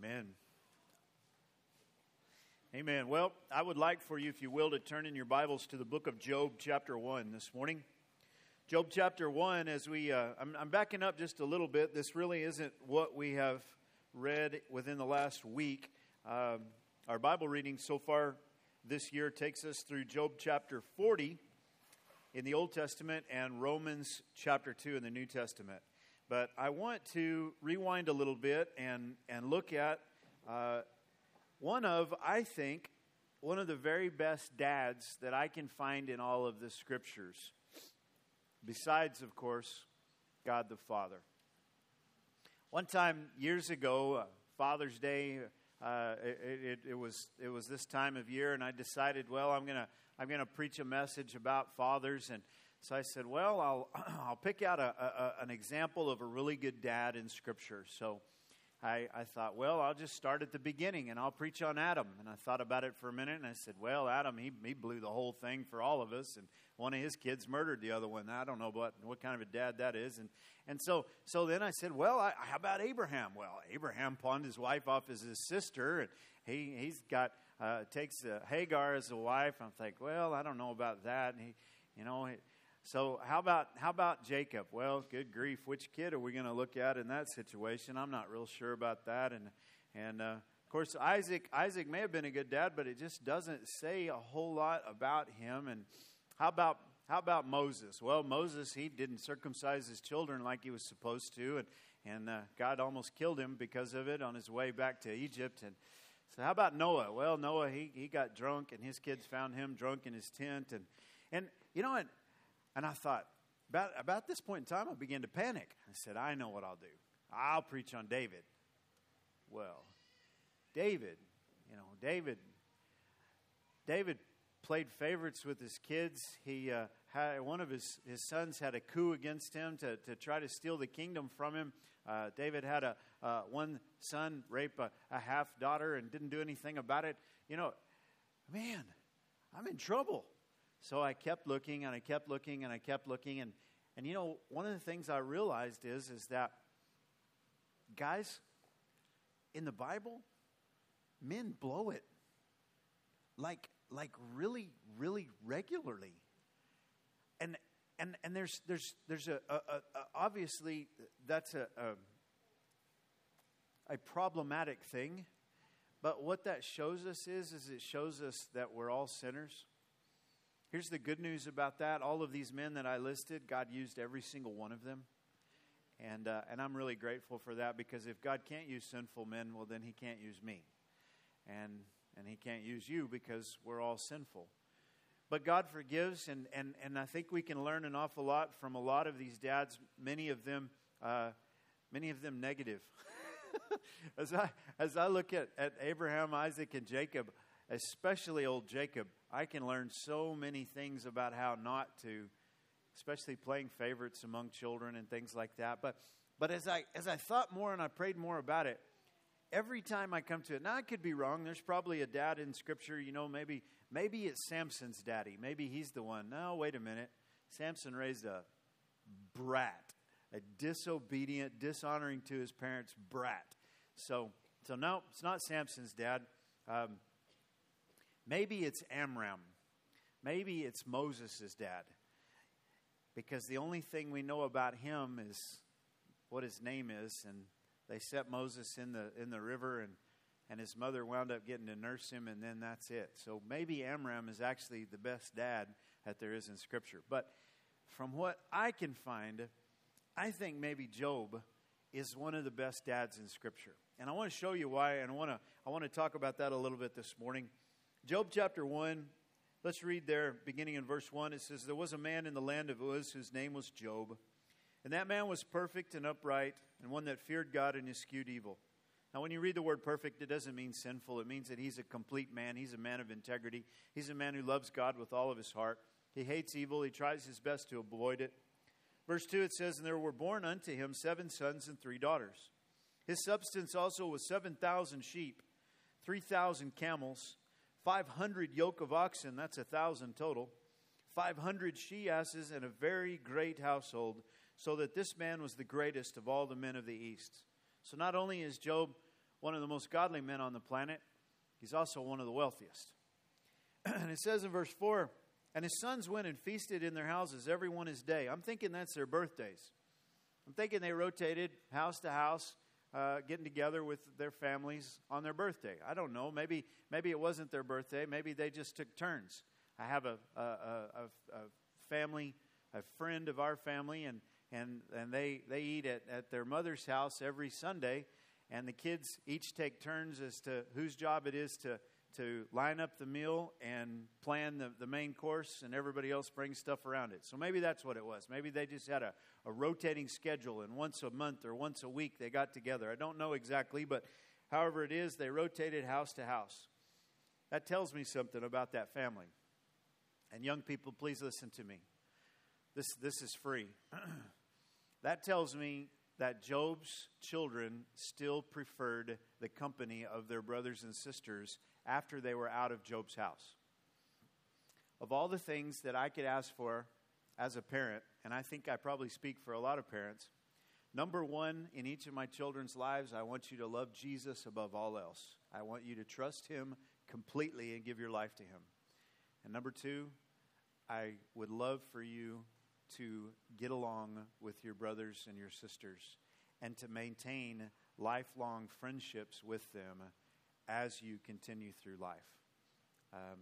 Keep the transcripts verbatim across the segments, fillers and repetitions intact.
Amen. Amen. Well, I would like for you, if you will, to turn in your Bibles to the book of Job, chapter one this morning. Job, chapter one, as we, uh, I'm, I'm backing up just a little bit. This really isn't what we have read within the last week. Um, our Bible reading so far this year takes us through Job, chapter forty in the Old Testament and Romans, chapter two in the New Testament. But I want to rewind a little bit and, and look at uh, one of, I think, one of the very best dads that I can find in all of the Scriptures. Besides, of course, God the Father. One time, years ago, uh, Father's Day, uh, it, it, it was it was this time of year, and I decided, well, I'm gonna I'm gonna preach a message about fathers, and so I said, well, I'll I'll pick out a, a, an example of a really good dad in Scripture. So I, I thought, well, I'll just start at the beginning, and I'll preach on Adam. And I thought about it for a minute, and I said, well, Adam, he he blew the whole thing for all of us, and one of his kids murdered the other one. I don't know what what kind of a dad that is. And and so so then I said, well, I, how about Abraham? Well, Abraham pawned his wife off as his sister, and he he's got uh, takes uh, Hagar as a wife. I'm like, well, I don't know about that. And he, you know. He, So how about how about Jacob? Well, good grief, which kid are we going to look at in that situation? I'm not real sure about that. And and uh, of course, Isaac Isaac may have been a good dad, but it just doesn't say a whole lot about him. And how about how about Moses? Well, Moses, he didn't circumcise his children like he was supposed to, and and uh, God almost killed him because of it on his way back to Egypt. And so how about Noah? Well, Noah, he he got drunk, and his kids found him drunk in his tent. And and you know what? And I thought, about, about this point in time, I began to panic. I said, I know what I'll do. I'll preach on David. Well, David, you know, David, David played favorites with his kids. He uh, had one of his, his sons had a coup against him to, to try to steal the kingdom from him. Uh, David had a uh, one son rape a, a half daughter and didn't do anything about it. You know, man, I'm in trouble. So I kept looking and I kept looking and I kept looking. And, and you know, one of the things I realized is, is that, guys, in the Bible, men blow it. Like, like really, really regularly. And and and there's there's there's a, a, a obviously that's a, a a problematic thing. But what that shows us is, is it shows us that we're all sinners. Here's the good news about that. All of these men that I listed, God used every single one of them. And uh, and I'm really grateful for that, because if God can't use sinful men, well, then he can't use me. And and he can't use you, because we're all sinful. But God forgives, and, and, and I think we can learn an awful lot from a lot of these dads, many of them uh, many of them negative. as I as I look at, at Abraham, Isaac, and Jacob, especially old Jacob, I can learn so many things about how not to, especially playing favorites among children and things like that. But but as I as I thought more and I prayed more about it, every time I come to it, now I could be wrong. There's probably a dad in Scripture, you know, maybe maybe it's Samson's daddy. Maybe he's the one. No, wait a minute. Samson raised a brat, a disobedient, dishonoring to his parents brat. So so no, it's not Samson's dad. Um, Maybe it's Amram. Maybe it's Moses' dad. Because the only thing we know about him is what his name is. And they set Moses in the in the river, and, and his mother wound up getting to nurse him, and then that's it. So maybe Amram is actually the best dad that there is in Scripture. But from what I can find, I think maybe Job is one of the best dads in Scripture. And I want to show you why, and I want to I want to talk about that a little bit this morning. Job chapter one, let's read there, beginning in verse one. It says, there was a man in the land of Uz whose name was Job. And that man was perfect and upright, and one that feared God and eschewed evil. Now, when you read the word perfect, it doesn't mean sinful. It means that he's a complete man. He's a man of integrity. He's a man who loves God with all of his heart. He hates evil. He tries his best to avoid it. Verse two, it says, and there were born unto him seven sons and three daughters. His substance also was seven thousand sheep, three thousand camels, five hundred yoke of oxen, that's a thousand total, five hundred she-asses, and a very great household, so that this man was the greatest of all the men of the east. So not only is Job one of the most godly men on the planet. He's also one of the wealthiest. And it says in verse four, and his sons went and feasted in their houses, every one his day. I'm thinking that's their birthdays. I'm thinking they rotated house to house, uh, getting together with their families on their birthday. I don't know. Maybe maybe it wasn't their birthday. Maybe they just took turns. I have a a, a, a family, a friend of our family, and and, and they, they eat at, at their mother's house every Sunday. And the kids each take turns as to whose job it is to, to line up the meal and plan the, the main course, and everybody else brings stuff around it. So maybe that's what it was. Maybe they just had a, a rotating schedule, and once a month or once a week they got together. I don't know exactly, but however it is, they rotated house to house. That tells me something about that family. And young people, please listen to me. This, this is free. That tells me that Job's children still preferred the company of their brothers and sisters after they were out of Job's house. Of all the things that I could ask for as a parent, and I think I probably speak for a lot of parents, number one in each of my children's lives, I want you to love Jesus above all else. I want you to trust him completely and give your life to him. And number two, I would love for you to get along with your brothers and your sisters and to maintain lifelong friendships with them as you continue through life. Um,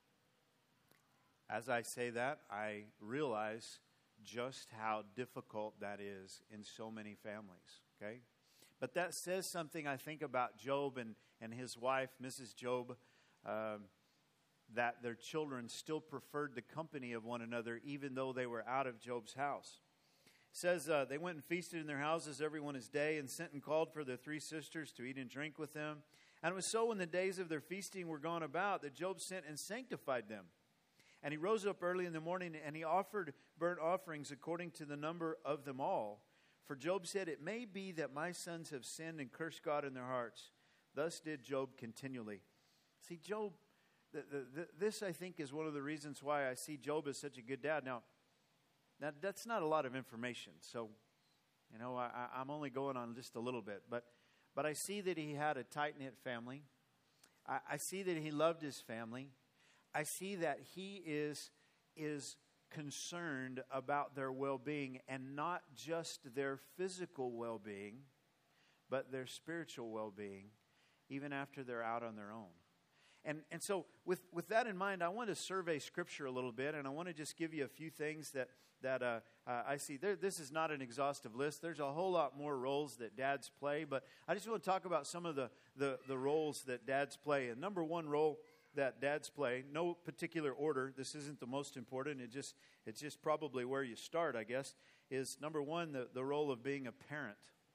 as I say that, I realize just how difficult that is in so many families, okay? But that says something, I think, about Job and, and his wife, Missus Job, um, that their children still preferred the company of one another even though they were out of Job's house. It says uh, they went and feasted in their houses every one his day, and sent and called for their three sisters to eat and drink with them. And it was so when the days of their feasting were gone about that Job sent and sanctified them. And he rose up early in the morning, and he offered burnt offerings according to the number of them all. For Job said, it may be that my sons have sinned and cursed God in their hearts. Thus did Job continually. See, Job... The, the, the, this, I think, is one of the reasons why I see Job as such a good dad. Now, now that's not a lot of information, so, you know, I, I'm only going on just a little bit. But, but I see that he had a tight-knit family. I, I see that he loved his family. I see that he is, is concerned about their well-being, and not just their physical well-being, but their spiritual well-being, even after they're out on their own. And and so with, with that in mind, I want to survey Scripture a little bit, and I want to just give you a few things that, that uh, uh, I see. There, this is not an exhaustive list. There's a whole lot more roles that dads play, but I just want to talk about some of the, the, the roles that dads play. And number one role that dads play, no particular order, this isn't the most important, it just it's just probably where you start, I guess, is number one, the, the role of being a parent.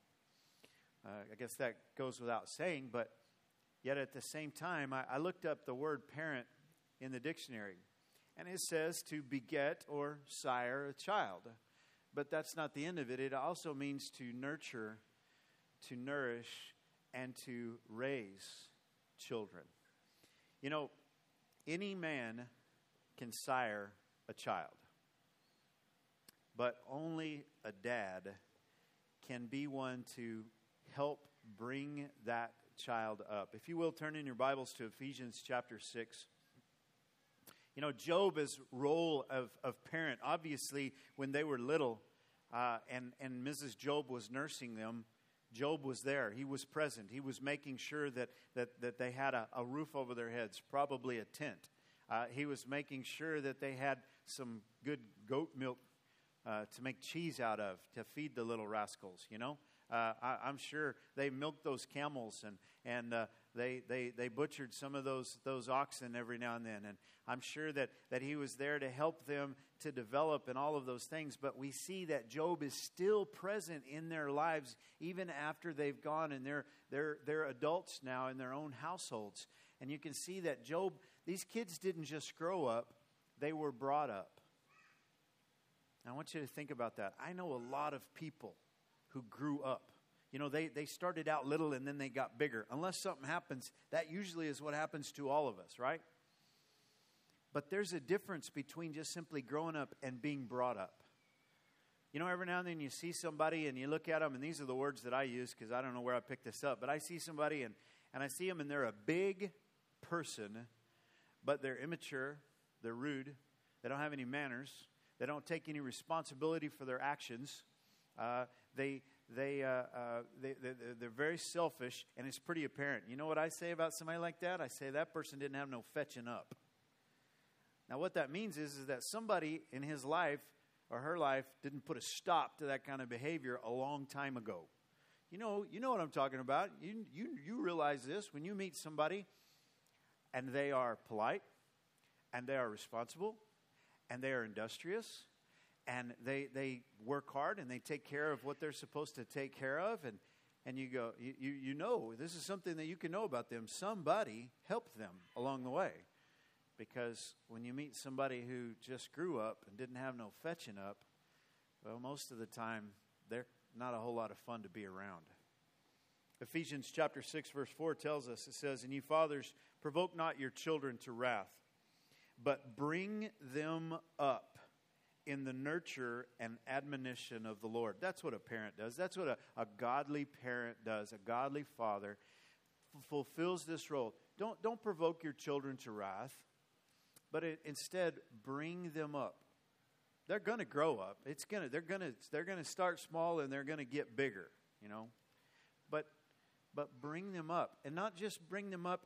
Uh, I guess that goes without saying, but yet at the same time, I, I looked up the word parent in the dictionary, and it says to beget or sire a child. But that's not the end of it. It also means to nurture, to nourish, and to raise children. You know, any man can sire a child, but only a dad can be one to help bring that child up. If you will, turn in your Bibles to Ephesians chapter six. You know, Job's role of, of parent, obviously, when they were little, uh, and, and Missus Job was nursing them, Job was there. He was present. He was making sure that, that, that they had a, a roof over their heads, probably a tent. Uh, he was making sure that they had some good goat milk uh, to make cheese out of, to feed the little rascals, you know. Uh, I, I'm sure they milked those camels, and and uh, they they they butchered some of those those oxen every now and then. And I'm sure that that he was there to help them to develop and all of those things. But we see that Job is still present in their lives even after they've gone, and they're they're they're adults now in their own households. And you can see that Job, these kids didn't just grow up; they were brought up. I want you to think about that. I know a lot of people who grew up. You know, they, they started out little and then they got bigger. Unless something happens, that usually is what happens to all of us, right? But there's a difference between just simply growing up and being brought up. You know, every now and then you see somebody and you look at them, and these are the words that I use because I don't know where I picked this up, but I see somebody and, and I see them and they're a big person, but they're immature, they're rude, they don't have any manners, they don't take any responsibility for their actions, uh, they, they, uh, uh, they, they, they're very selfish, and it's pretty apparent. You know what I say about somebody like that? I say that person didn't have no fetching up. Now what that means is, is that somebody in his life or her life didn't put a stop to that kind of behavior a long time ago. You know, you know what I'm talking about. You, you, you realize this when you meet somebody and they are polite and they are responsible and they are industrious and they, they work hard and they take care of what they're supposed to take care of. And, and you go, you, you, you know, this is something that you can know about them. Somebody helped them along the way. Because when you meet somebody who just grew up and didn't have no fetching up, well, most of the time, they're not a whole lot of fun to be around. Ephesians chapter six, verse four tells us, it says, "And you fathers, provoke not your children to wrath, but bring them up in the nurture and admonition of the Lord." That's what a parent does. That's what a, a godly parent does. A godly father f- fulfills this role. Don't, don't provoke your children to wrath. But it, instead, bring them up. They're going to grow up. It's gonna. They're going to. They're going to start small and they're going to get bigger. You know, but but bring them up, and not just bring them up,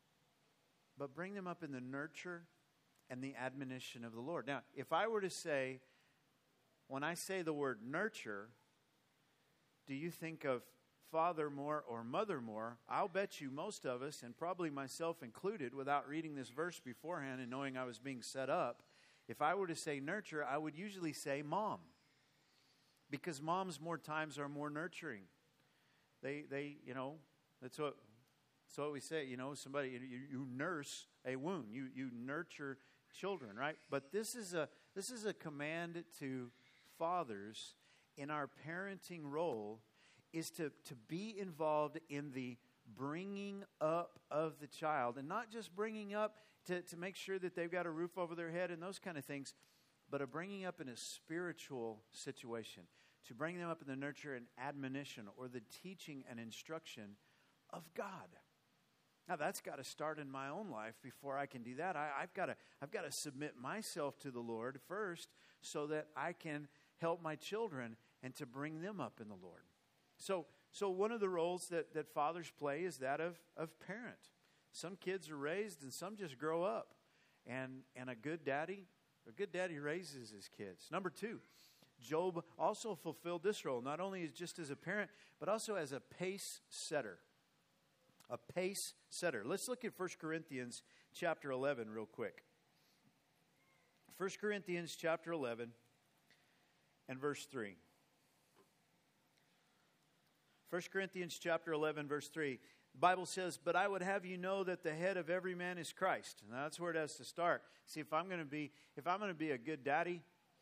but bring them up in the nurture and the admonition of the Lord. Now, if I were to say, when I say the word nurture, do you think of father more or mother more? I'll bet you most of us, and probably myself included, without reading this verse beforehand and knowing I was being set up, if I were to say nurture, I would usually say mom. Because moms more times are more nurturing. They, they, you know, that's what, that's what we say, you know, somebody, you, you nurse a wound. You, you nurture children, right? But this is a, this is a command to fathers in our parenting role, is to, to be involved in the bringing up of the child. And not just bringing up to, to make sure that they've got a roof over their head and those kind of things, but a bringing up in a spiritual situation. To bring them up in the nurture and admonition, or the teaching and instruction of God. Now that's got to start in my own life before I can do that. I, I've got to I've got to submit myself to the Lord first so that I can help my children and to bring them up in the Lord. So, so one of the roles that, that fathers play is that of, of parent. Some kids are raised and some just grow up. And, and a good daddy, a good daddy raises his kids. Number two, Job also fulfilled this role, not only as just as a parent, but also as a pace setter. A pace setter. Let's look at First Corinthians chapter eleven real quick. First Corinthians chapter eleven and verse three. First Corinthians chapter eleven, verse three. The Bible says, "But I would have you know that the head of every man is Christ." And that's where it has to start. See, if I'm going to be, if I'm going to be a good daddy,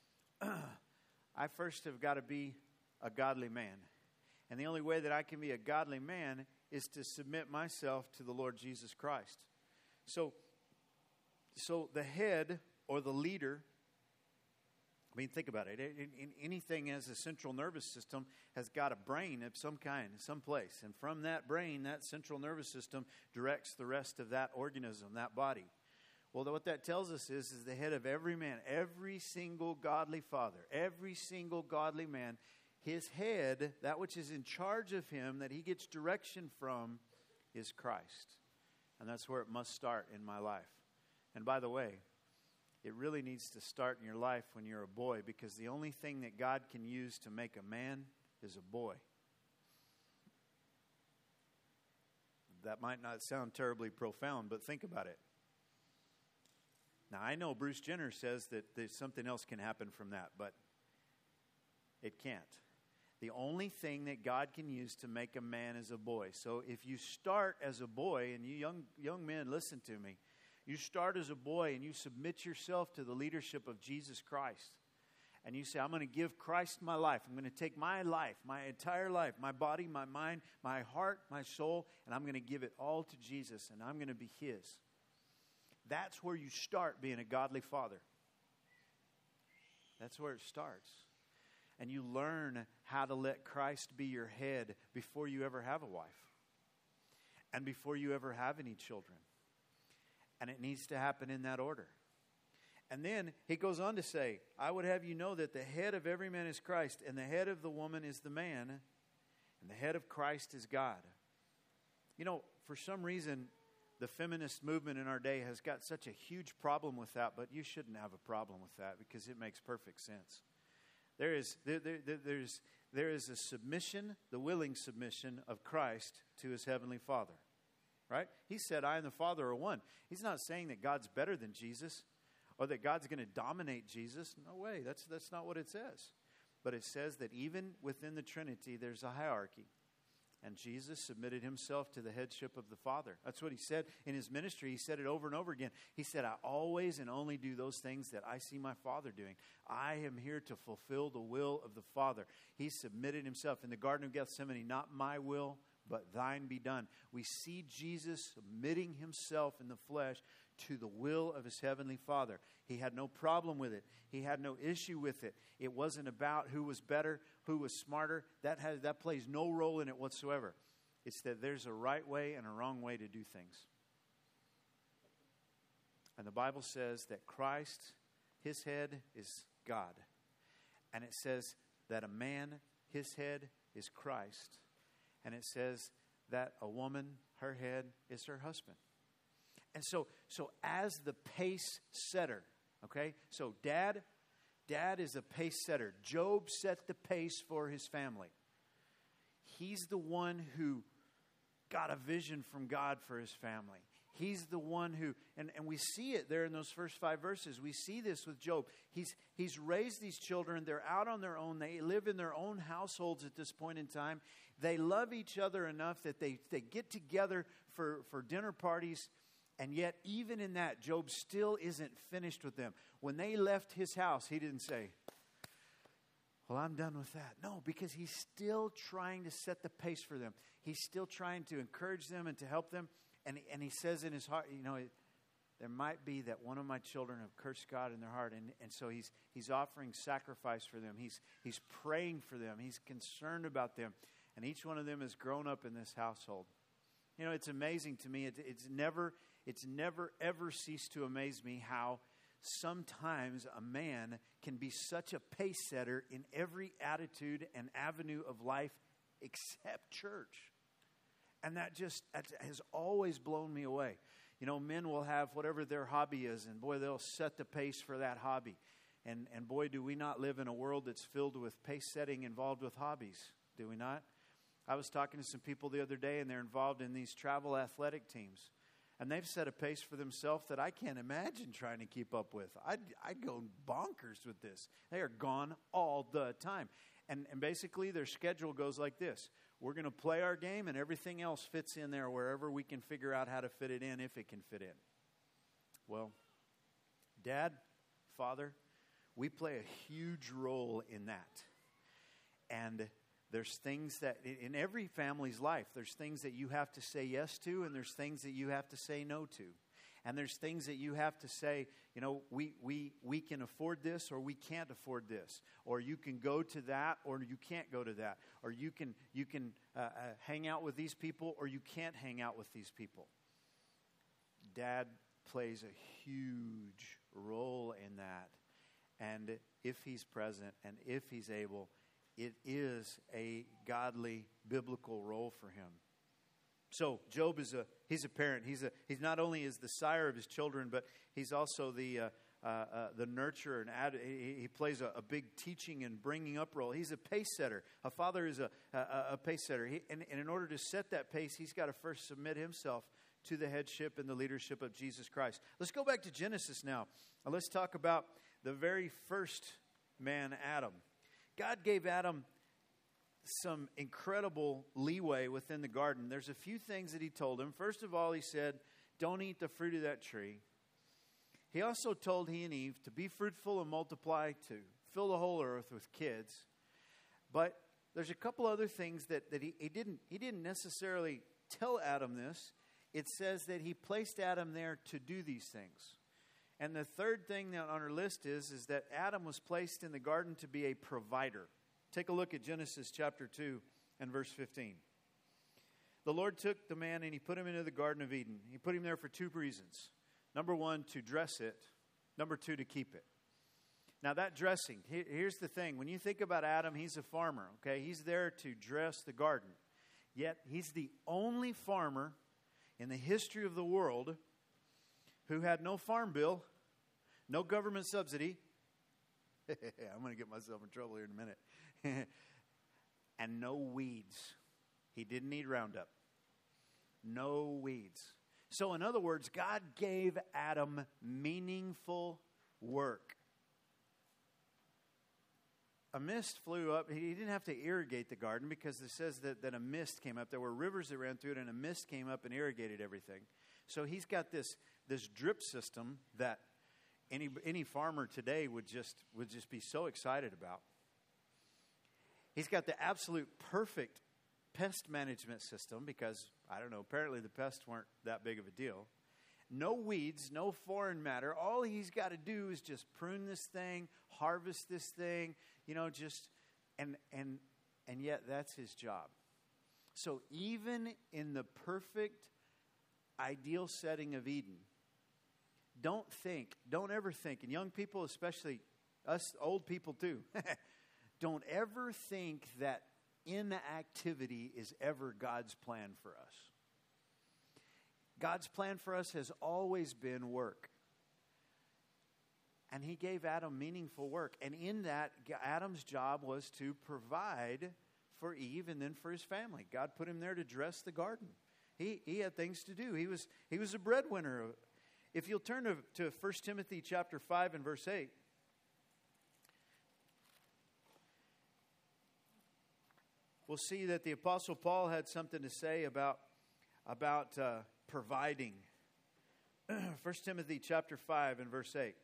I first have got to be a godly man. And the only way that I can be a godly man is to submit myself to the Lord Jesus Christ. So, so the head or the leader, I mean, think about it. In, in, anything as a central nervous system has got a brain of some kind, some place. And from that brain, that central nervous system directs the rest of that organism, that body. Well, what that tells us is, is the head of every man, every single godly father, every single godly man, his head, that which is in charge of him, that he gets direction from, is Christ. And that's where it must start in my life. And by the way, it really needs to start in your life when you're a boy, because the only thing that God can use to make a man is a boy. That might not sound terribly profound, but think about it. Now, I know Bruce Jenner says that there's something else can happen from that, but it can't. The only thing that God can use to make a man is a boy. So if you start as a boy, and you young young men, listen to me. You start as a boy and you submit yourself to the leadership of Jesus Christ. And you say, I'm going to give Christ my life. I'm going to take my life, my entire life, my body, my mind, my heart, my soul, and I'm going to give it all to Jesus, and I'm going to be His. That's where you start being a godly father. That's where it starts. and you learn how to let Christ be your head before you ever have a wife and before you ever have any children. And it needs to happen in that order. And then he goes on to say, I would have you know that the head of every man is Christ, and the head of the woman is the man, and the head of Christ is God. You know, for some reason, the feminist movement in our day has got such a huge problem with that, but you shouldn't have a problem with that because it makes perfect sense. There is, there, there, there's, there is a submission, the willing submission of Christ to his heavenly Father. Right? He said, I and the Father are one. He's not saying that God's better than Jesus or that God's going to dominate Jesus. No way. That's, that's not what it says. But it says that even within the Trinity, there's a hierarchy. And Jesus submitted himself to the headship of the Father. That's what he said in his ministry. He said it over and over again. He said, I always and only do those things that I see my Father doing. I am here to fulfill the will of the Father. He submitted himself in the Garden of Gethsemane, not my will, but thine be done. We see Jesus submitting himself in the flesh to the will of his heavenly Father. He had no problem with it. He had no issue with it. It wasn't about who was better, who was smarter. That has that plays no role in it whatsoever. It's that there's a right way and a wrong way to do things. And the Bible says that Christ, his head is God. And it says that a man, his head is Christ. And it says that a woman, her head is her husband. And so, so as the pace setter, okay? So dad, dad is a pace setter. Job set the pace for his family. He's the one who got a vision from God for his family. He's the one who, and, and we see it there in those first five verses. We see this with Job. He's, he's raised these children. They're out on their own. They live in their own households at this point in time. They love each other enough that they, they get together for, for dinner parties. And yet, even in that, Job still isn't finished with them. When they left his house, he didn't say, well, I'm done with that. No, because he's still trying to set the pace for them. He's still trying to encourage them and to help them. And, and he says in his heart, you know, it, there might be that one of my children have cursed God in their heart. And, and so he's he's offering sacrifice for them. He's he's praying for them. He's concerned about them. And each one of them has grown up in this household. You know, it's amazing to me. It, it's never, it's never, ever ceased to amaze me how sometimes a man can be such a pace setter in every attitude and avenue of life except church. And that just that has always blown me away. You know, men will have whatever their hobby is, and boy, they'll set the pace for that hobby. And and boy, do we not live in a world that's filled with pace setting involved with hobbies, do we not? I was talking to some people the other day, and they're involved in these travel athletic teams. And they've set a pace for themselves that I can't imagine trying to keep up with. I'd, I'd go bonkers with this. They are gone all the time. And, and basically their schedule goes like this. We're going to play our game, and everything else fits in there wherever we can figure out how to fit it in, if it can fit in. Well, Dad, Father, we play a huge role in that. And there's things that, in every family's life, there's things that you have to say yes to, and there's things that you have to say no to. And there's things that you have to say, you know, we we we can afford this, or we can't afford this. Or you can go to that, or you can't go to that. Or you can, you can uh, uh, hang out with these people, or you can't hang out with these people. Dad plays a huge role in that. And if he's present, and if he's able, it is a godly, biblical role for him. So Job is a he's a parent. He's a he's not only is the sire of his children, but he's also the uh, uh, uh, the nurturer and ad, he, he plays a, a big teaching and bringing up role. He's a pace setter. A father is a a, a pace setter. He, and, and in order to set that pace, he's got to first submit himself to the headship and the leadership of Jesus Christ. Let's go back to Genesis now. And let's talk about the very first man, Adam. God gave Adam some incredible leeway within the garden. There's a few things that he told him. First of all, he said, don't eat the fruit of that tree. He also told he and Eve to be fruitful and multiply, to fill the whole earth with kids. But there's a couple other things that, that he, he didn't he didn't necessarily tell Adam this. It says that he placed Adam there to do these things. And the third thing that on our list is, is that Adam was placed in the garden to be a provider. Take a look at Genesis chapter two and verse fifteen. The Lord took the man and he put him into the Garden of Eden. He put him there for two reasons. Number one, to dress it. Number two, to keep it. Now that dressing, here's the thing. When you think about Adam, he's a farmer, okay? He's there to dress the garden. Yet he's the only farmer in the history of the world who had no farm bill, no government subsidy. I'm going to get myself in trouble here in a minute. And no weeds. He didn't need Roundup. No weeds. So in other words, God gave Adam meaningful work. A mist flew up. He didn't have to irrigate the garden because it says that, that a mist came up. There were rivers that ran through it, and a mist came up and irrigated everything. So he's got this, this drip system that any any farmer today would just would just be so excited about. He's got the absolute perfect pest management system because, I don't know, apparently the pests weren't that big of a deal. No weeds, no foreign matter. All he's got to do is just prune this thing, harvest this thing, you know, just, and and and yet that's his job. So even in the perfect, ideal setting of Eden, don't think, don't ever think, and young people, especially us old people too, don't ever think that inactivity is ever God's plan for us. God's plan for us has always been work. And he gave Adam meaningful work. And in that, Adam's job was to provide for Eve and then for his family. God put him there to dress the garden. He, he had things to do. He was, he was a breadwinner. If you'll turn to, to First Timothy chapter five and verse eight. We'll see that the Apostle Paul had something to say about, about uh, providing. First Timothy chapter five and verse eight.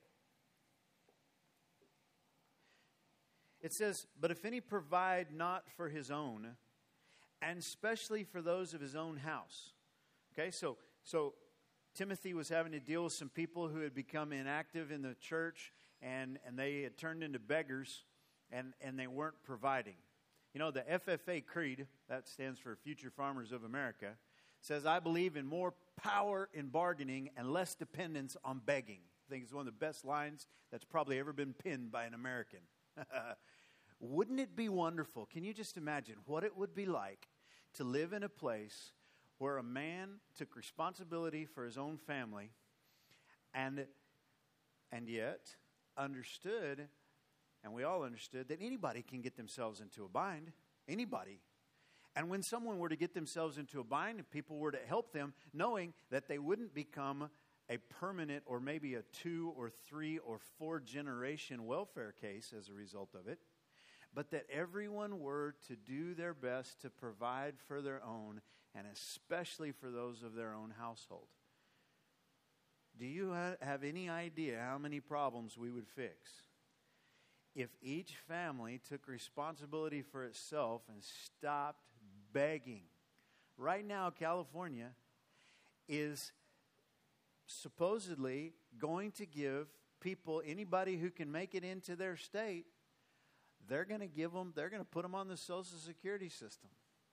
It says, "But if any provide not for his own, and especially for those of his own house." Okay, so so Timothy was having to deal with some people who had become inactive in the church, and, and they had turned into beggars, and, and they weren't providing. You know, the F F A Creed, that stands for Future Farmers of America, says, "I believe in more power in bargaining and less dependence on begging." I think it's one of the best lines that's probably ever been penned by an American. Wouldn't it be wonderful? Can you just imagine what it would be like to live in a place where a man took responsibility for his own family and, and yet understood, and we all understood, that anybody can get themselves into a bind. Anybody. And when someone were to get themselves into a bind and people were to help them, knowing that they wouldn't become a permanent or maybe a two or three or four generation welfare case as a result of it, but that everyone were to do their best to provide for their own, and especially for those of their own household. Do you ha- have any idea how many problems we would fix if each family took responsibility for itself and stopped begging? Right now, California is supposedly going to give people, anybody who can make it into their state, they're going to give them, they're going to put them on the Social Security system.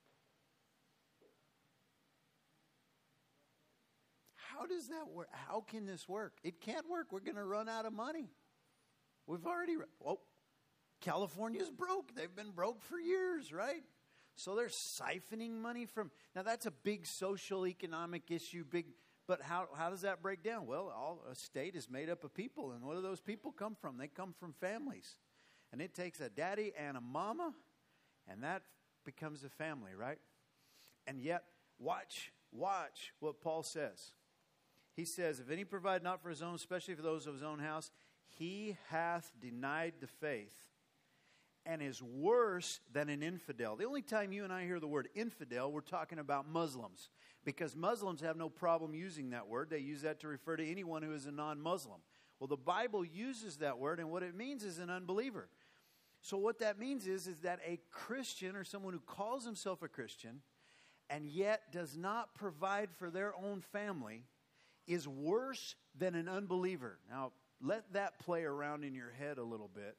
How does that work? How can this work? It can't work. We're going to run out of money. We've already, oh, California's broke. They've been broke for years, right? So they're siphoning money from, now that's a big social economic issue, big, but how, how does that break down? Well, all, a state is made up of people, and where do those people come from? They come from families. And it takes a daddy and a mama, and that becomes a family, right? And yet, watch, watch what Paul says. He says, "If any provide not for his own, especially for those of his own house, he hath denied the faith and is worse than an infidel." The only time you and I hear the word infidel, we're talking about Muslims, because Muslims have no problem using that word. They use that to refer to anyone who is a non-Muslim. Well, the Bible uses that word, and what it means is an unbeliever. So what that means is, is that a Christian, or someone who calls himself a Christian and yet does not provide for their own family, is worse than an unbeliever. Now, let that play around in your head a little bit.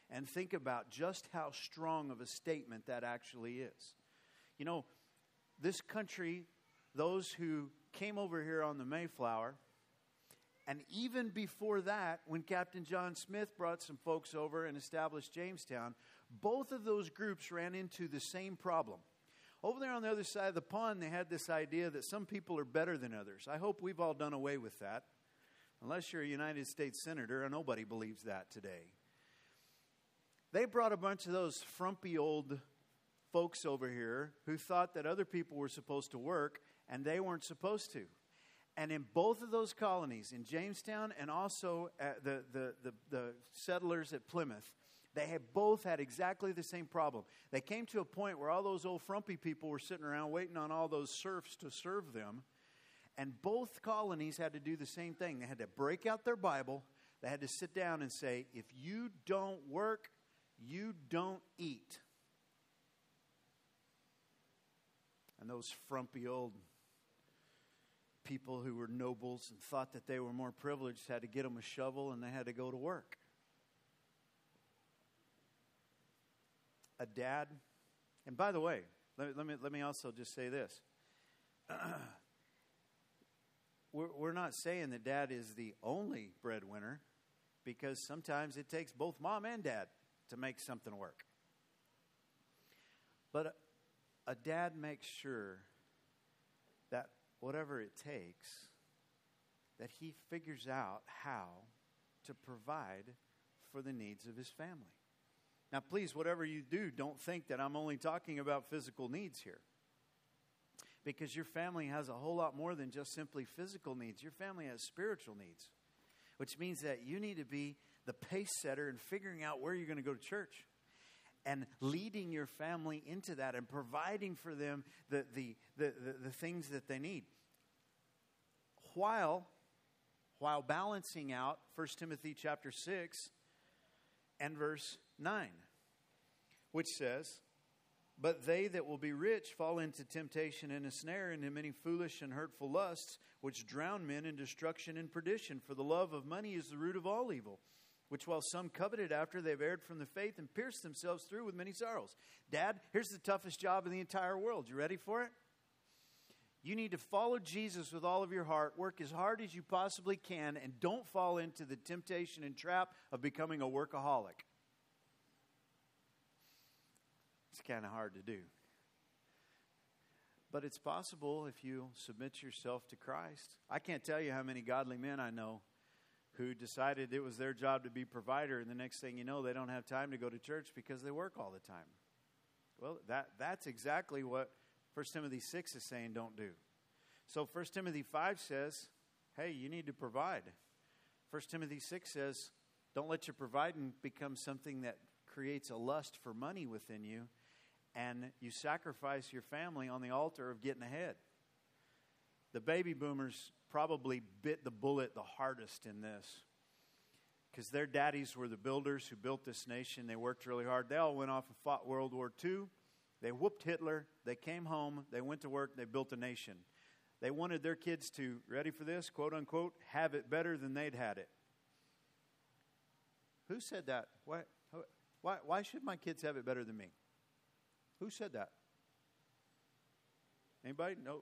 and think about just how strong of a statement that actually is. You know, this country, those who came over here on the Mayflower, and even before that, when Captain John Smith brought some folks over and established Jamestown, both of those groups ran into the same problem. Over there on the other side of the pond, they had this idea that some people are better than others. I hope we've all done away with that. Unless you're a United States senator, and nobody believes that today. They brought a bunch of those frumpy old folks over here who thought that other people were supposed to work, and they weren't supposed to. And in both of those colonies, in Jamestown and also at the, the, the, the settlers at Plymouth, they had both had exactly the same problem. They came to a point where all those old frumpy people were sitting around waiting on all those serfs to serve them. And both colonies had to do the same thing. They had to break out their Bible. They had to sit down and say, if you don't work, you don't eat. And those frumpy old people who were nobles and thought that they were more privileged had to get them a shovel and they had to go to work. A dad, and by the way, let, let me let me also just say this. we're, we're not saying that dad is the only breadwinner, because sometimes it takes both mom and dad to make something work. But a, a dad makes sure that whatever it takes, that he figures out how to provide for the needs of his family. Now, please, whatever you do, don't think that I'm only talking about physical needs here. Because your family has a whole lot more than just simply physical needs. Your family has spiritual needs, which means that you need to be the pace setter in figuring out where you're going to go to church and leading your family into that and providing for them the, the, the, the, the things that they need. While, while balancing out First Timothy chapter six and verse nine, which says, but they that will be rich fall into temptation and a snare, and in many foolish and hurtful lusts, which drown men in destruction and perdition. For the love of money is the root of all evil, which while some coveted after, they've erred from the faith and pierced themselves through with many sorrows. Dad, here's the toughest job in the entire world. You ready for it? You need to follow Jesus with all of your heart, work as hard as you possibly can, and don't fall into the temptation and trap of becoming a workaholic. It's kind of hard to do. But it's possible if you submit yourself to Christ. I can't tell you how many godly men I know who decided it was their job to be provider, and the next thing you know, they don't have time to go to church because they work all the time. Well, that that's exactly what First Timothy six is saying don't do. So First Timothy five says, hey, you need to provide. First Timothy six says, don't let your providing become something that creates a lust for money within you, and you sacrifice your family on the altar of getting ahead. The baby boomers probably bit the bullet the hardest in this, because their daddies were the builders who built this nation. They worked really hard. They all went off and fought World War Two. They whooped Hitler. They came home. They went to work. They built a nation. They wanted their kids to, ready for this, quote unquote, have it better than they'd had it. Who said that? Why, why, why should my kids have it better than me? Who said that? Anybody? No.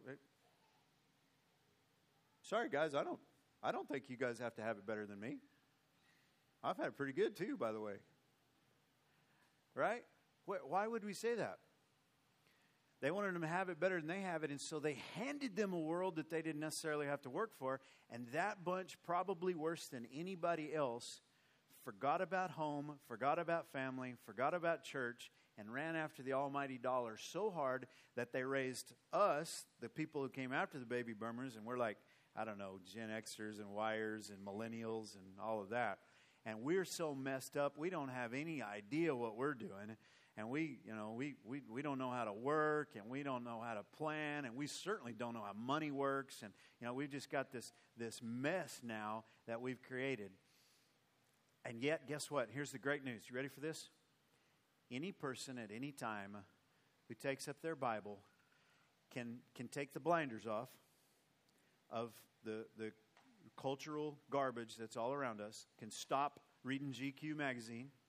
Sorry, guys. I don't. I don't think you guys have to have it better than me. I've had it pretty good too, by the way. Right? Why would we say that? They wanted them to have it better than they have it, and so they handed them a world that they didn't necessarily have to work for. And that bunch, probably worse than anybody else, forgot about home, forgot about family, forgot about church, and ran after the almighty dollar so hard that they raised us, the people who came after the baby boomers, and we're like, I don't know, Gen Xers and Yers and millennials and all of that. And we're so messed up, we don't have any idea what we're doing. And we, you know, we, we, we don't know how to work, and we don't know how to plan, and we certainly don't know how money works. And, you know, we've just got this, this mess now that we've created. And yet, guess what? Here's the great news. You ready for this? Any person at any time who takes up their Bible can can take the blinders off of the the cultural garbage that's all around us, can stop reading G Q magazine,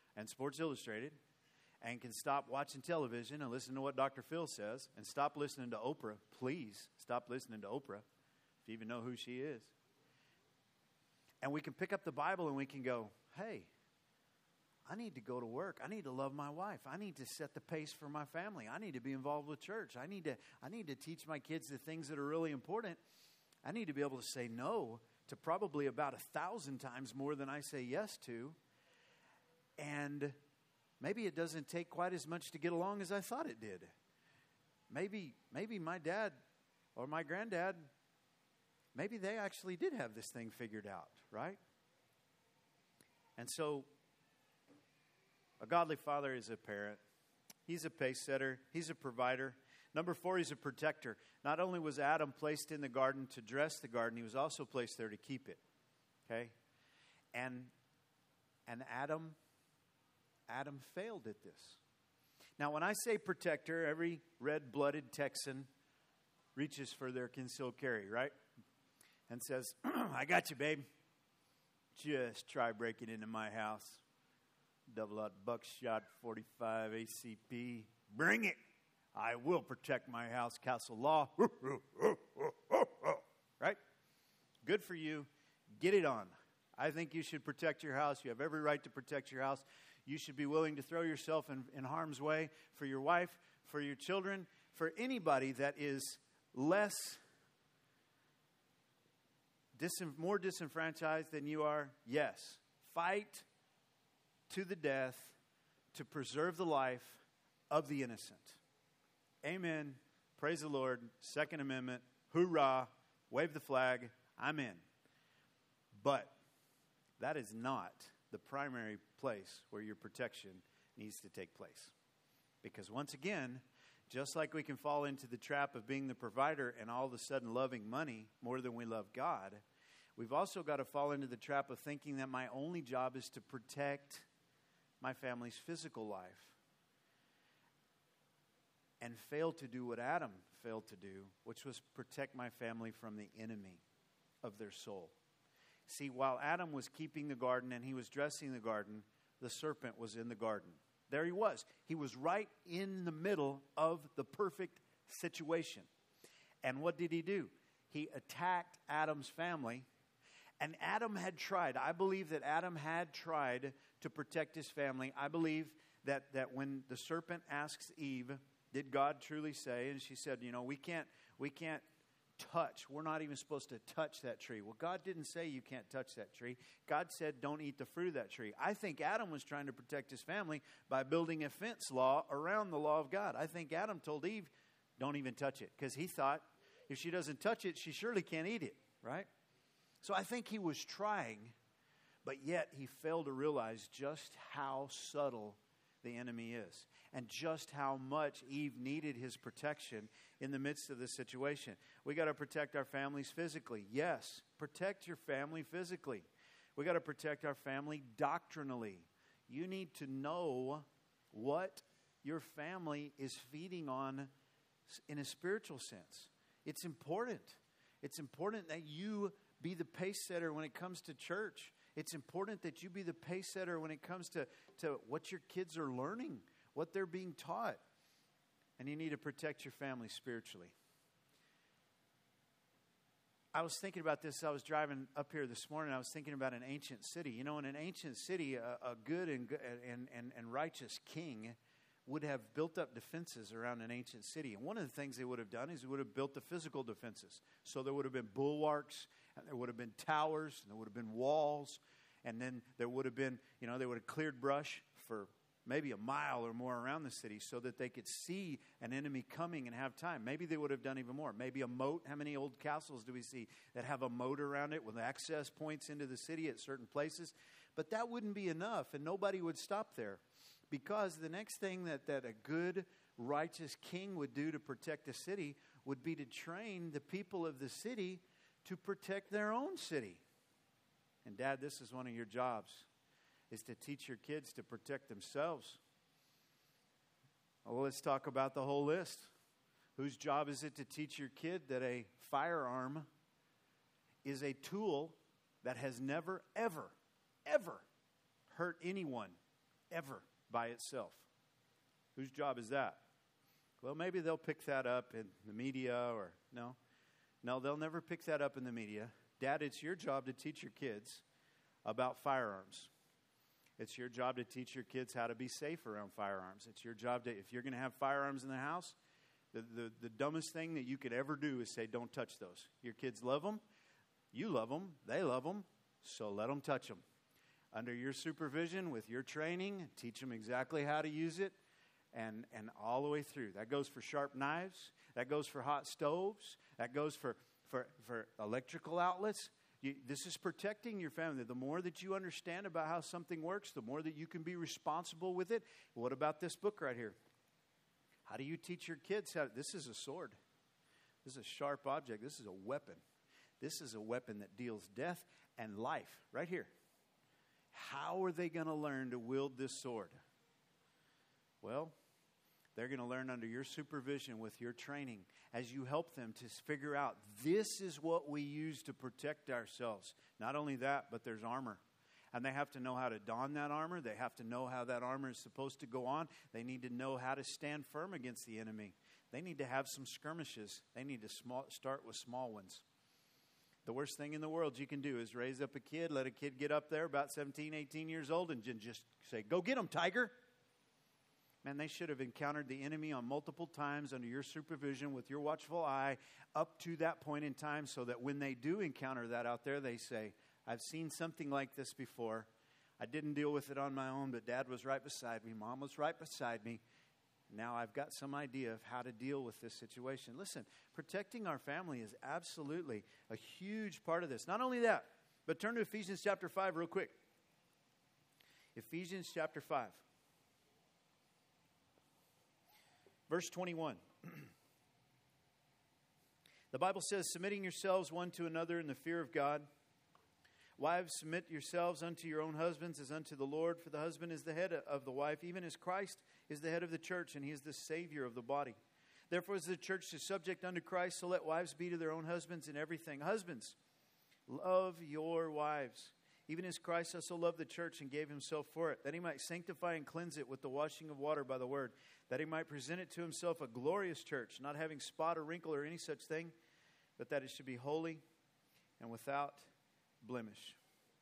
and Sports Illustrated and can stop watching television and listen to what Doctor Phil says and stop listening to Oprah. Please stop listening to Oprah, if you even know who she is. And we can pick up the Bible and we can go, hey, I need to go to work. I need to love my wife. I need to set the pace for my family. I need to be involved with church. I need to, I need to teach my kids the things that are really important. I need to be able to say no to probably about a thousand times more than I say yes to. And maybe it doesn't take quite as much to get along as I thought it did. Maybe, maybe my dad or my granddad, maybe they actually did have this thing figured out, right? And so a godly father is a parent. He's a pace setter. He's a provider. Number four, he's a protector. Not only was Adam placed in the garden to dress the garden, he was also placed there to keep it. Okay? And, and Adam, Adam failed at this. Now, when I say protector, every red-blooded Texan reaches for their concealed carry, right? And says, I got you, babe. Just try breaking into my house. Double-aught buckshot, forty-five A C P. Bring it. I will protect my house, castle law. Right? Good for you. Get it on. I think you should protect your house. You have every right to protect your house. You should be willing to throw yourself in, in harm's way for your wife, for your children, for anybody that is less, dis- more disenfranchised than you are. Yes. Fight to the death to preserve the life of the innocent. Amen. Praise the Lord. Second Amendment. Hoorah. Wave the flag. I'm in. But that is not the primary place where your protection needs to take place. Because once again, just like we can fall into the trap of being the provider and all of a sudden loving money more than we love God, we've also got to fall into the trap of thinking that my only job is to protect my family's physical life and fail to do what Adam failed to do, which was protect my family from the enemy of their soul. See, while Adam was keeping the garden and he was dressing the garden, the serpent was in the garden. There he was. He was right in the middle of the perfect situation. And what did he do? He attacked Adam's family. And Adam had tried. I believe that Adam had tried to protect his family. I believe that, that when the serpent asks Eve, did God truly say? And she said, you know, we can't, we can't touch. We're not even supposed to touch that tree. Well, God didn't say you can't touch that tree. God said don't eat the fruit of that tree. I think Adam was trying to protect his family by building a fence law around the law of God. I think Adam told Eve, don't even touch it. Because he thought if she doesn't touch it, she surely can't eat it, right? So I think he was trying, but yet he failed to realize just how subtle the enemy is and just how much Eve needed his protection in the midst of this situation. We got to protect our families physically. Yes, protect your family physically. We got to protect our family doctrinally. You need to know what your family is feeding on in a spiritual sense. It's important. It's important that you be the pace setter when it comes to church. It's important that you be the pace setter when it comes to, to what your kids are learning, what they're being taught. And you need to protect your family spiritually. I was thinking about this. I was driving up here this morning. I was thinking about an ancient city. You know, in an ancient city, a, a good and, and, and, and righteous king would have built up defenses around an ancient city. And one of the things they would have done is they would have built the physical defenses. So there would have been bulwarks, and there would have been towers, and there would have been walls, and then there would have been, you know, they would have cleared brush for maybe a mile or more around the city so that they could see an enemy coming and have time. Maybe they would have done even more. Maybe a moat. How many old castles do we see that have a moat around it with access points into the city at certain places? But that wouldn't be enough, and nobody would stop there. Because the next thing that, that a good, righteous king would do to protect the city would be to train the people of the city to protect their own city. And Dad, this is one of your jobs, is to teach your kids to protect themselves. Well, let's talk about the whole list. Whose job is it to teach your kid that a firearm is a tool that has never, ever, ever hurt anyone ever by itself. Whose job is that? Well, maybe they'll pick that up in the media or no. No, they'll never pick that up in the media. Dad, it's your job to teach your kids about firearms. It's your job to teach your kids how to be safe around firearms. It's your job to, if you're going to have firearms in the house, the, the, the dumbest thing that you could ever do is say, don't touch those. Your kids love them. You love them. They love them. So let them touch them. Under your supervision, with your training, teach them exactly how to use it. And and all the way through. That goes for sharp knives. That goes for hot stoves. That goes for, for, for electrical outlets. You, this is protecting your family. The more that you understand about how something works, the more that you can be responsible with it. What about this book right here? How do you teach your kids how? This is a sword. This is a sharp object. This is a weapon. This is a weapon that deals death and life right here. How are they going to learn to wield this sword? Well, they're going to learn under your supervision with your training as you help them to figure out this is what we use to protect ourselves. Not only that, but there's armor. And they have to know how to don that armor. They have to know how that armor is supposed to go on. They need to know how to stand firm against the enemy. They need to have some skirmishes. They need to small, start with small ones. The worst thing in the world you can do is raise up a kid, let a kid get up there about seventeen, eighteen years old and just say, go get him, tiger. Man, they should have encountered the enemy on multiple times under your supervision with your watchful eye up to that point in time so that when they do encounter that out there, they say, I've seen something like this before. I didn't deal with it on my own, but Dad was right beside me. Mom was right beside me. Now I've got some idea of how to deal with this situation. Listen, protecting our family is absolutely a huge part of this. Not only that, but turn to Ephesians chapter five real quick. Ephesians chapter five. Verse twenty-one. The Bible says, submitting yourselves one to another in the fear of God. Wives, submit yourselves unto your own husbands as unto the Lord. For the husband is the head of the wife, even as Christ is the head of the church, and he is the Savior of the body. Therefore, as the church is subject unto Christ, so let wives be to their own husbands in everything. Husbands, love your wives, even as Christ also loved the church and gave himself for it, that he might sanctify and cleanse it with the washing of water by the word, that he might present it to himself a glorious church, not having spot or wrinkle or any such thing, but that it should be holy and without blemish.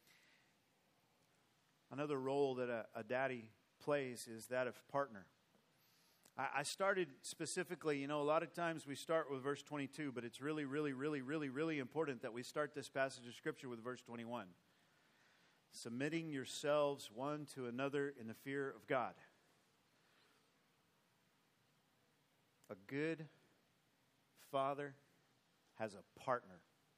Another role that a, a daddy plays is that of partner. I, I started specifically, you know, a lot of times we start with verse twenty-two, but it's really, really, really, really, really important that we start this passage of Scripture with verse twenty-one. Submitting yourselves one to another in the fear of God. A good father has a partner.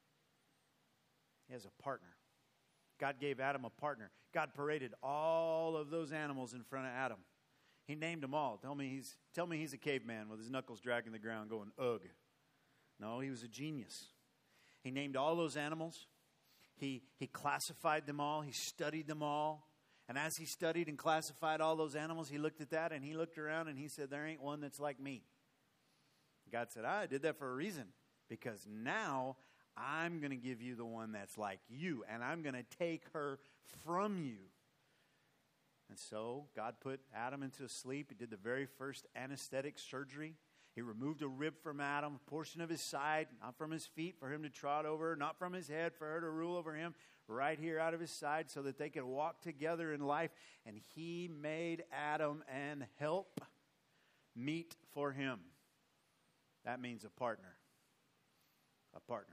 He has a partner. God gave Adam a partner. God paraded all of those animals in front of Adam. He named them all. Tell me he's tell me he's a caveman with his knuckles dragging the ground going, ugh. No, he was a genius. He named all those animals. He, he classified them all. He studied them all. And as he studied and classified all those animals, he looked at that and he looked around and he said, there ain't one that's like me. God said, I did that for a reason. Because now I'm going to give you the one that's like you. And I'm going to take her from you. And so God put Adam into sleep. He did the very first anesthetic surgery. He removed a rib from Adam, a portion of his side, not from his feet for him to trot over, not from his head for her to rule over him, right here out of his side so that they could walk together in life. And he made Adam an help meet for him. That means a partner. A partner.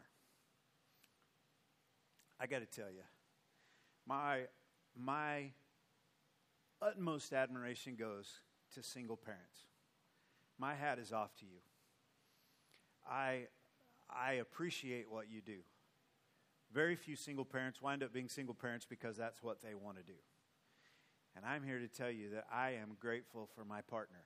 I got to tell you, my, my utmost admiration goes to single parents. My hat is off to you. I, I appreciate what you do. Very few single parents wind up being single parents because that's what they want to do. And I'm here to tell you that I am grateful for my partner.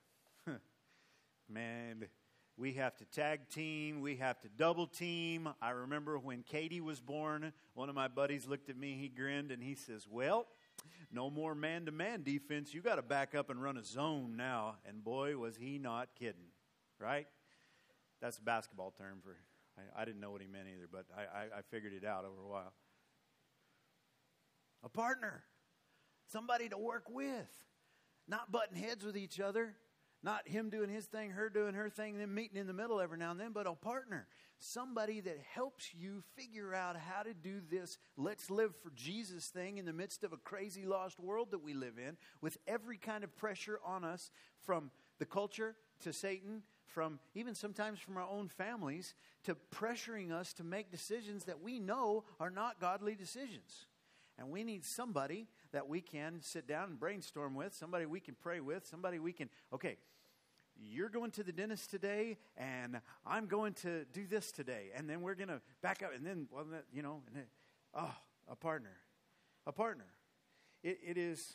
Man, we have to tag team. We have to double team. I remember when Katie was born, one of my buddies looked at me, he grinned, and he says, well, no more man-to-man defense. You got to back up and run a zone now. And boy, was he not kidding, right? That's a basketball term for, I, I didn't know what he meant either, but I, I, I figured it out over a while. A partner, somebody to work with. Not butting heads with each other. Not him doing his thing, her doing her thing, and then meeting in the middle every now and then, but a partner. Somebody that helps you figure out how to do this let's live for Jesus thing in the midst of a crazy lost world that we live in, with every kind of pressure on us from the culture to Satan, from even sometimes from our own families, to pressuring us to make decisions that we know are not godly decisions. And we need somebody that we can sit down and brainstorm with, somebody we can pray with, somebody we can, okay, you're going to the dentist today, and I'm going to do this today. And then we're going to back up, and then, well, that, you know, and then, oh, a partner. A partner. It, it is,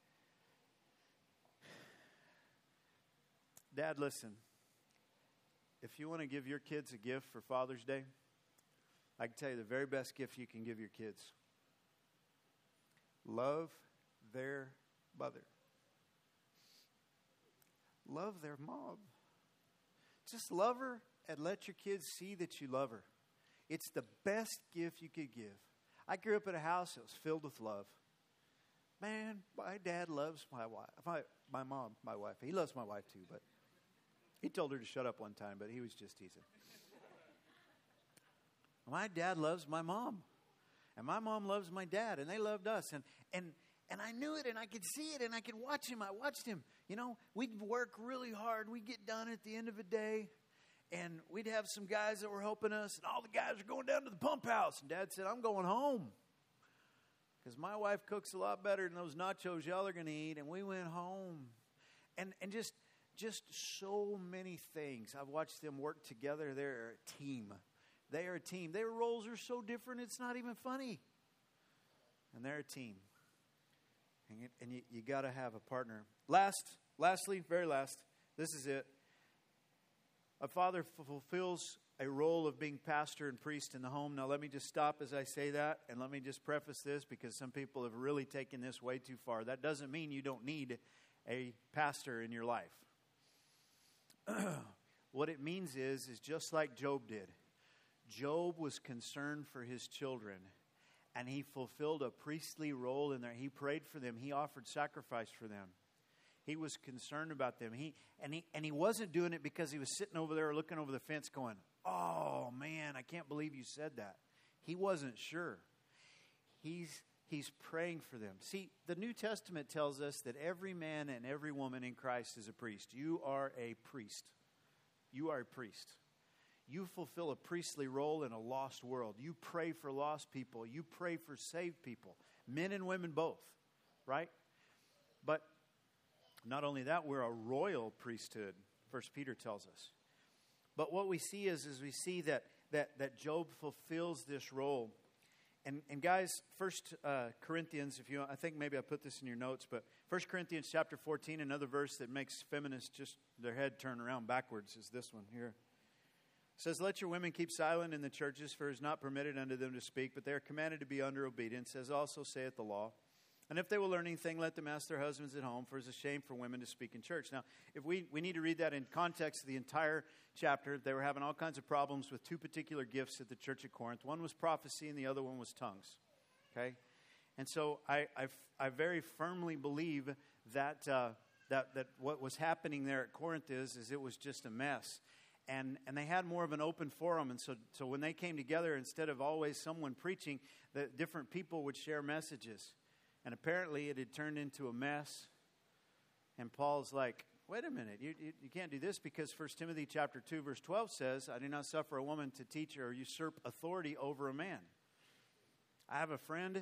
Dad, listen, if you want to give your kids a gift for Father's Day, I can tell you the very best gift you can give your kids. Love their mother. Love their mom. Just love her and let your kids see that you love her. It's the best gift you could give. I grew up in a house that was filled with love. Man, my dad loves my wife. My, my mom, my wife. He loves my wife too, but he told her to shut up one time, but he was just teasing. My dad loves my mom. And my mom loves my dad, and they loved us. And and and I knew it, and I could see it, and I could watch him. I watched him. You know, we'd work really hard. We'd get done at the end of the day, and we'd have some guys that were helping us, and all the guys were going down to the pump house. And Dad said, I'm going home because my wife cooks a lot better than those nachos y'all are going to eat. And we went home. And and just, just so many things. I've watched them work together. They're a team. They are a team. Their roles are so different, it's not even funny. And they're a team. And you, and you, you got to have a partner. Last, lastly, very last, this is it. A father f- fulfills a role of being pastor and priest in the home. Now, let me just stop as I say that, and let me just preface this, because some people have really taken this way too far. That doesn't mean you don't need a pastor in your life. What it means is, is just like Job did. Job was concerned for his children, and he fulfilled a priestly role in there. He prayed for them. He offered sacrifice for them. He was concerned about them. He and he and he wasn't doing it because he was sitting over there looking over the fence going, oh, man, I can't believe you said that. He wasn't sure. He's he's praying for them. See, the New Testament tells us that every man and every woman in Christ is a priest. You are a priest. You are a priest. You fulfill a priestly role in a lost world. You pray for lost people. You pray for saved people. Men and women both, right? But not only that, we're a royal priesthood, First Peter tells us. But what we see is, is we see that that that Job fulfills this role. And and guys, First uh, Corinthians, if you, I think maybe I put this in your notes, but First Corinthians chapter fourteen, another verse that makes feminists just their head turn around backwards is this one here. It says, let your women keep silent in the churches, for it is not permitted unto them to speak, but they are commanded to be under obedience, as also saith the law. And if they will learn anything, let them ask their husbands at home, for it is a shame for women to speak in church. Now, if we, we need to read that in context of the entire chapter. They were having all kinds of problems with two particular gifts at the church at Corinth. One was prophecy, and the other one was tongues. Okay? And so I, I, I very firmly believe that, uh, that, that what was happening there at Corinth is, is it was just a mess. And and they had more of an open forum. And so, so when they came together, instead of always someone preaching, the different people would share messages. And apparently it had turned into a mess. And Paul's like, wait a minute, you, you, you can't do this, because First Timothy chapter two, verse twelve says, I do not suffer a woman to teach or usurp authority over a man. I have a friend,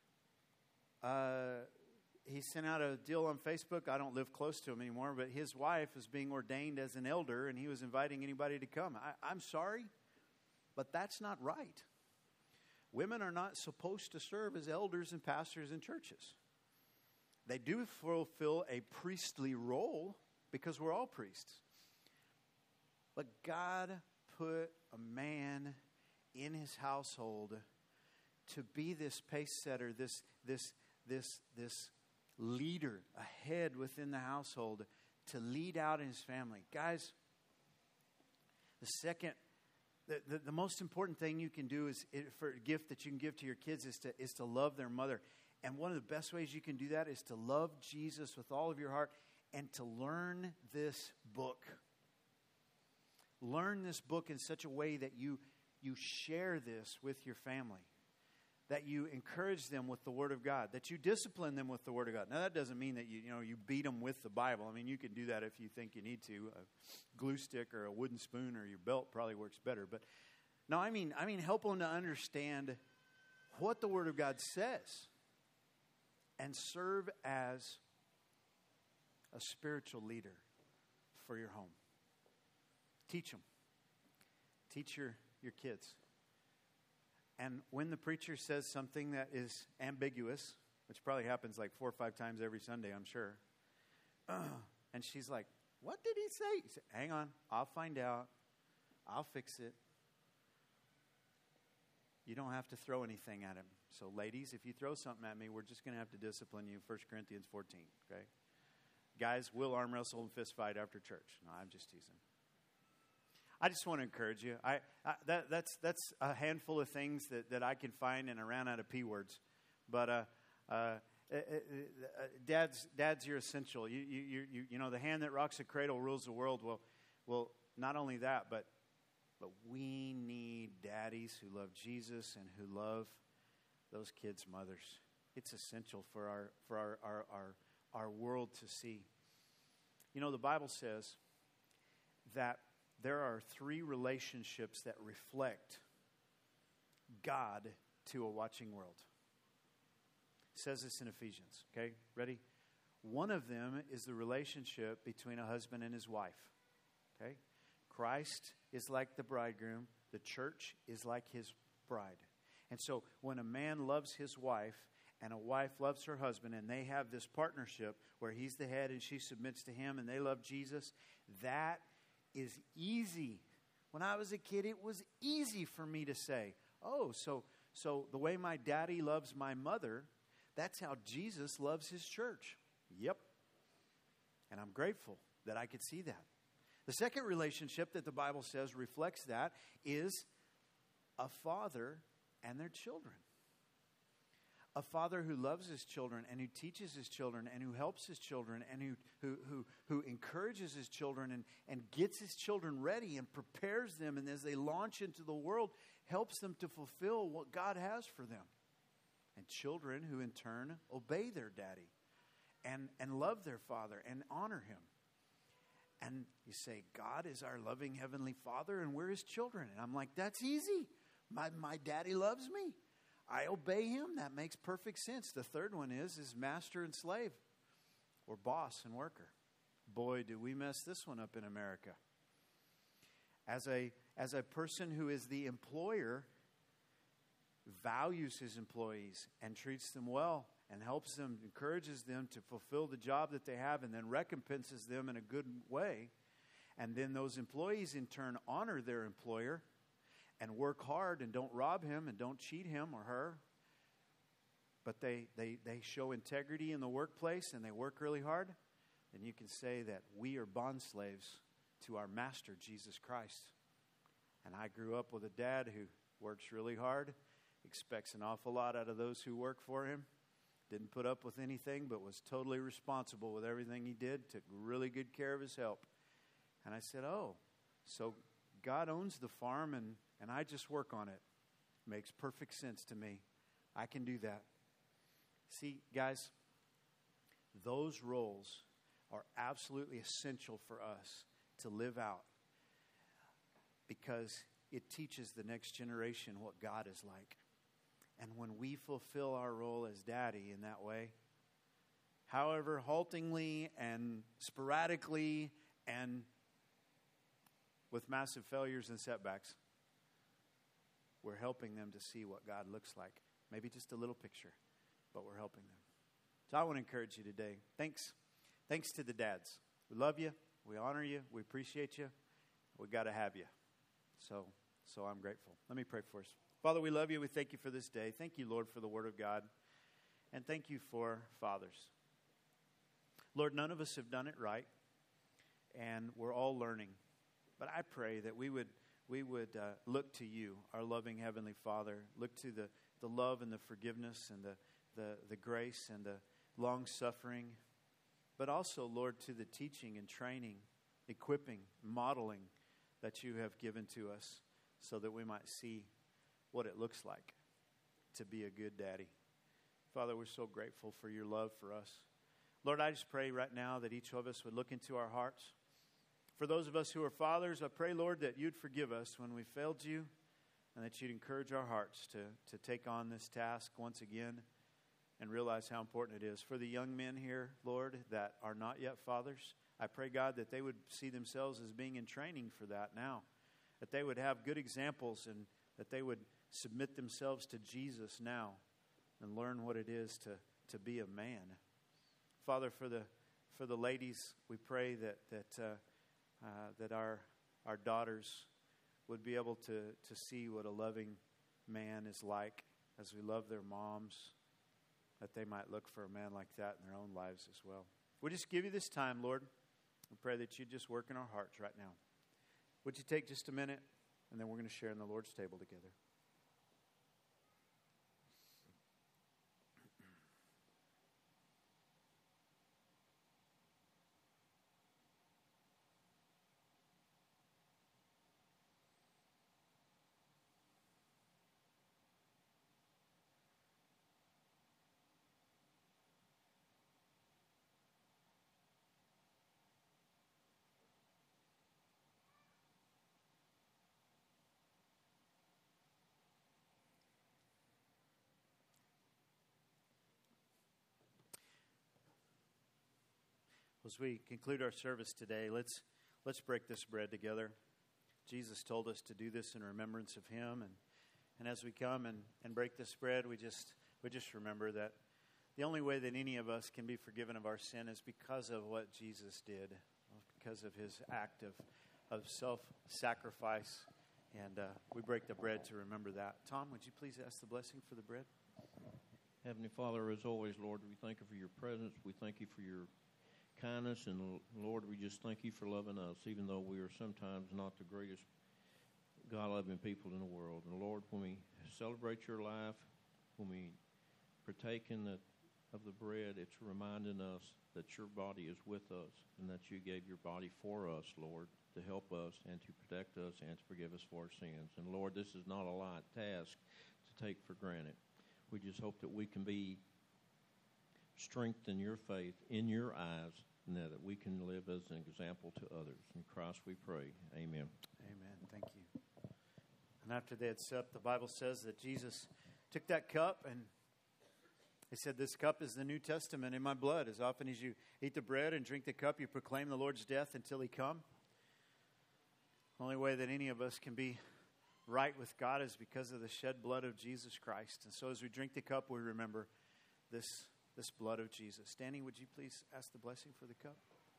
uh, he sent out a deal on Facebook. I don't live close to him anymore, but his wife is being ordained as an elder, and he was inviting anybody to come. I, I'm sorry, but that's not right. Women are not supposed to serve as elders and pastors in churches. They do fulfill a priestly role because we're all priests. But God put a man in his household to be this pace setter, this this this this leader, a head within the household, to lead out in his family. Guys, the second, the, the, the most important thing you can do is it, for a gift that you can give to your kids is to is to love their mother. And one of the best ways you can do that is to love Jesus with all of your heart and to learn this book. Learn this book in such a way that you, you share this with your family, that you encourage them with the Word of God, that you discipline them with the Word of God. Now, that doesn't mean that you, you know, you beat them with the Bible. I mean, you can do that if you think you need to. A glue stick or a wooden spoon or your belt probably works better. But no, I mean, I mean, help them to understand what the Word of God says and serve as a spiritual leader for your home. Teach them. Teach your, your kids. And when the preacher says something that is ambiguous, which probably happens like four or five times every Sunday, I'm sure, uh, and she's like, what did he say? He said, hang on, I'll find out. I'll fix it. You don't have to throw anything at him. So ladies, if you throw something at me, we're just going to have to discipline you. First Corinthians fourteen, okay? Guys, we'll arm wrestle and fist fight after church. No, I'm just teasing. I just want to encourage you. I, I that, that's that's a handful of things that, that I can find, and I ran out of P words. But uh, uh, uh, uh, dads, dads, you're essential. You, you, you, you know, the hand that rocks the cradle rules the world. Well, well, not only that, but but we need daddies who love Jesus and who love those kids' mothers. It's essential for our for our our our, our world to see. You know, the Bible says that there are three relationships that reflect God to a watching world. It says this in Ephesians, okay? Ready? One of them is the relationship between a husband and his wife, okay? Christ is like the bridegroom. The church is like his bride. And so when a man loves his wife and a wife loves her husband and they have this partnership where he's the head and she submits to him and they love Jesus, that is easy. When I was a kid, it was easy for me to say, oh, so so the way my daddy loves my mother, that's how Jesus loves his church. Yep. And I'm grateful that I could see that. The second relationship that the Bible says reflects that is a father and their children. A father who loves his children and who teaches his children and who helps his children and who who who, who encourages his children and, and gets his children ready and prepares them, and as they launch into the world, helps them to fulfill what God has for them. And children who in turn obey their daddy and, and love their father and honor him. And you say, God is our loving heavenly Father and we're his children. And I'm like, that's easy. My my daddy loves me. I obey him. That makes perfect sense. The third one is, is master and slave, or boss and worker. Boy, do we mess this one up in America. As a, as a person who is the employer, values his employees and treats them well and helps them, encourages them to fulfill the job that they have and then recompenses them in a good way. And then those employees in turn honor their employer and work hard and don't rob him and don't cheat him or her. But they, they, they show integrity in the workplace and they work really hard. Then you can say that we are bond slaves to our master, Jesus Christ. And I grew up with a dad who works really hard, expects an awful lot out of those who work for him, didn't put up with anything, but was totally responsible with everything he did, took really good care of his help. And I said, oh, so God owns the farm and, and I just work on it. Makes perfect sense to me. I can do that. See, guys, those roles are absolutely essential for us to live out because it teaches the next generation what God is like. And when we fulfill our role as daddy in that way, however haltingly and sporadically and with massive failures and setbacks, we're helping them to see what God looks like. Maybe just a little picture, but we're helping them. So I want to encourage you today. Thanks. Thanks to the dads. We love you. We honor you. We appreciate you. We got to have you. So, so I'm grateful. Let me pray for us. Father, we love you. We thank you for this day. Thank you, Lord, for the word of God. And thank you for fathers. Lord, none of us have done it right. And we're all learning. But I pray that we would we would uh, look to you, our loving Heavenly Father. Look to the, the love and the forgiveness and the, the, the grace and the long-suffering, but also, Lord, to the teaching and training, equipping, modeling that you have given to us so that we might see what it looks like to be a good daddy. Father, we're so grateful for your love for us. Lord, I just pray right now that each of us would look into our hearts. For those of us who are fathers, I pray, Lord, that you'd forgive us when we failed you and that you'd encourage our hearts to, to take on this task once again and realize how important it is. For the young men here, Lord, that are not yet fathers, I pray, God, that they would see themselves as being in training for that now, that they would have good examples and that they would submit themselves to Jesus now and learn what it is to, to be a man. Father, for the for the ladies, we pray that that uh, uh, that our our daughters would be able to to see what a loving man is like as we love their moms, that they might look for a man like that in their own lives as well. We just give you this time, Lord. We pray that you just work in our hearts right now. Would you take just a minute, and then we're going to share in the Lord's table together. As we conclude our service today, let's let's break this bread together. Jesus told us to do this in remembrance of him, and, and as we come and, and break this bread, we just we just remember that the only way that any of us can be forgiven of our sin is because of what Jesus did, because of his act of, of self-sacrifice, and uh, we break the bread to remember that. Tom, would you please ask the blessing for the bread? Heavenly Father, as always, Lord, we thank you for your presence. We thank you for your kindness, and Lord, we just thank you for loving us, even though we are sometimes not the greatest God-loving people in the world. And Lord, when we celebrate your life, when we partake in the, of the bread, it's reminding us that your body is with us and that you gave your body for us, Lord, to help us and to protect us and to forgive us for our sins. And Lord, this is not a light task to take for granted. We just hope that we can be strengthened in your faith, in your eyes, and that we can live as an example to others. In Christ we pray. Amen. Amen. Thank you. And after they had supped, the Bible says that Jesus took that cup and he said, "This cup is the New Testament in my blood. As often as you eat the bread and drink the cup, you proclaim the Lord's death until he come." The only way that any of us can be right with God is because of the shed blood of Jesus Christ. And so as we drink the cup, we remember this This blood of Jesus. Danny, would you please ask the blessing for the cup?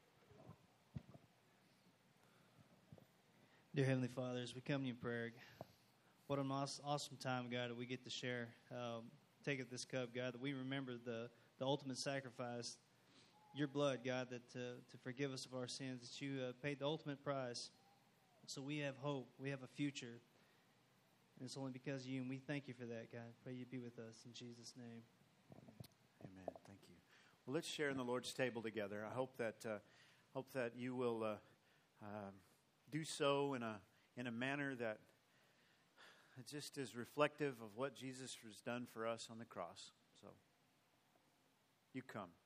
Dear Heavenly Father, as we come to you in prayer, what an awesome time, God, that we get to share. Um, take at this cup, God, that we remember the, the ultimate sacrifice, your blood, God, that uh, to forgive us of our sins, that you uh, paid the ultimate price. So we have hope. We have a future. And it's only because of you, and we thank you for that, God. Pray you be with us in Jesus' name. Amen. Thank you. Well, let's share in the Lord's table together. I hope that uh, hope that you will uh, uh, do so in a in a manner that just is reflective of what Jesus has done for us on the cross. So, you come.